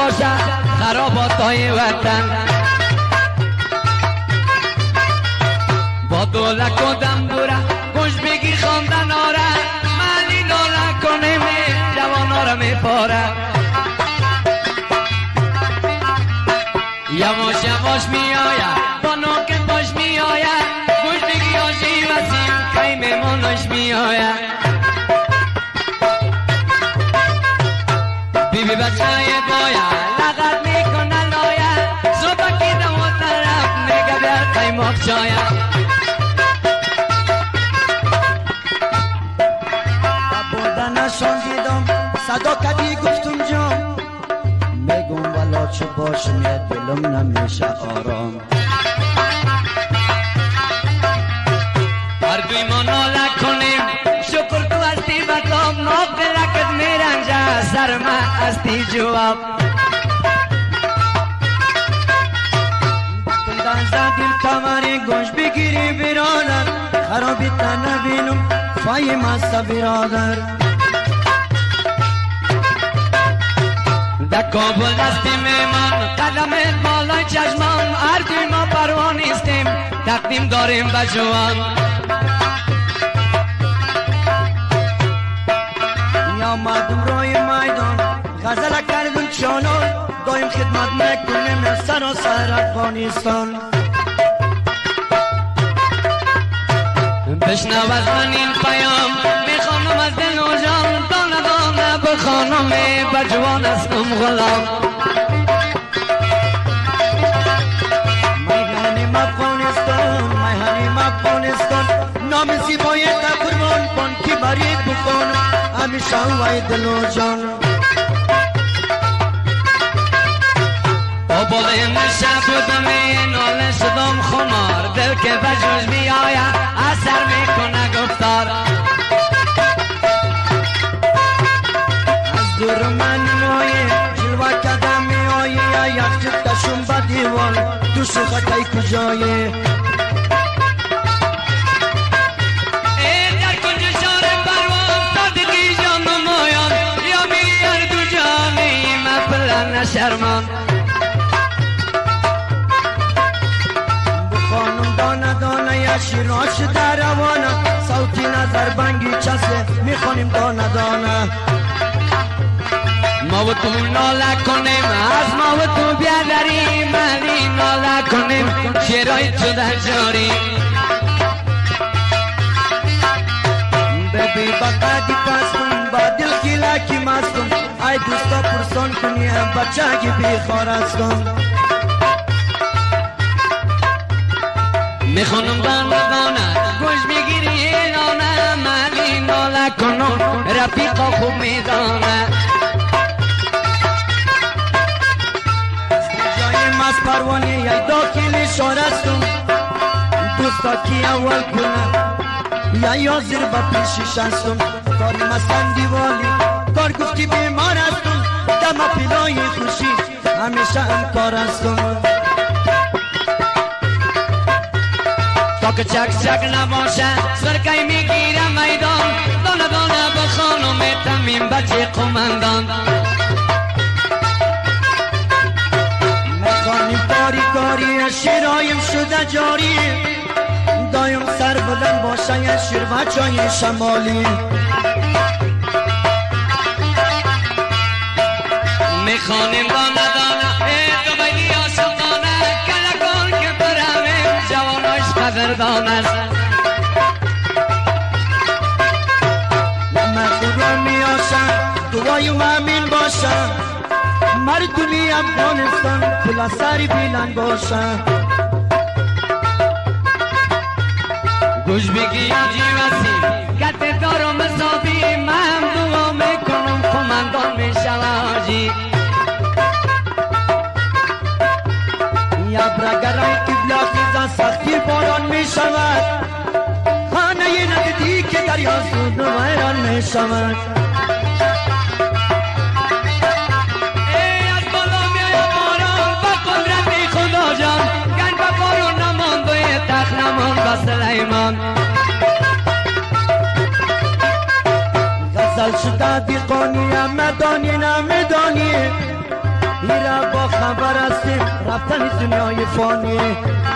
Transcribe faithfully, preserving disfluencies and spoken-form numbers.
باشد خراباتای وطن با دولک و دم دوره گوش بگیر خواندن آره ملی دولک کنیم جوان را میپاره یواش یواش میآید با نوکت باش میآید گوش بگی آشی وسیم کهی میمانش میآید بی بی بچه باید لغت میکنه لاید صبح که دم و طرف میگه بیار قیماق شاید نشان دیدم صدا کدی گفتم جام میگم والا چه باشم یه دلم نمیشه آرام هر دوی ما ناله کنیم شکر تو هستی بطاب ناف لکت میرنجه سر من هستی جواب بکندن زدیم کمری گوش بگیری برادر خرابی تا نبینم فای مست برادر در کابل هستی میمان قدمت بالای چشمان هر دوی ما پروا نیستیم تقدیم داریم به جوان یا مردم روی میدان غزل کردم چانان دایم خدمت میکنیم سراسر افغانستان بشنو از من این پیام میخوانم از دل و جان دانه دانه بخوانم به جوان هستم غلام میهنیم افغانستان میهنیم افغانستان نام زیبای قربان بان کی بری بکن همیشه وای دل و جان با بلند شب بودم ناله شدم خمار دل که به جوش میآید اثر میکنه گفتار از دور من میآیی جلوه کدم میآیی یک جفتشون به دیوان تو شوخکی کجایی شرمان بخانم دانه دانه یا شیراش در روانه صوتی نظر بنگی چسه میخوانیم دانه دانه ما و تو ناله کنیم از ما و تو بیادریم ملی ناله کنیم شیرای تو در جاری ببی بقدی پستم با دل خیلکی مستم ای دوستا پرسان کنیم بچه بیخوار هستم میخونم دانه دانه گوش میگیری نانه ملی ناله کنم رفیقا خوب میدانه جای مست پروانی یک داخل شارستم دوستا کی اول کنه یا یازر با پیشش هستم کاری مستن دیوالی کار گفتی بیمار هستم دم پیلای خوشی همیشه انکار هستم تا که چک چک نباشه سرکای میگیره میدان دانه دانه به خانم تمیم بچه قمندان میخوانیم کاری کاری شیرایم شده جاری دایم سر بلند باشه یه شیر بچای شمالی میخوانیم دانه دانه ای تو بگی عاشقانه کلکان که برمیم جواناش قدردان است من خدا میاشم دعایم امین باشم مردمی افغانستان پلا سری بیلن باشم گوش بگی آجی وسیم گت دارم حسابی من دعا میکنم کماندان میشم آجی یا برگرای قبله خیزا سختی باران میشود خانه نقدی که دریا سود ویران میشود ای از بالا میایم باران با قدرت خدا جان گنج با بارون نماند و تخت نماند با سلیمان غزل شده دیقانی مدانی نمدانی میره با خبر هستیم رفتن دنیای فانی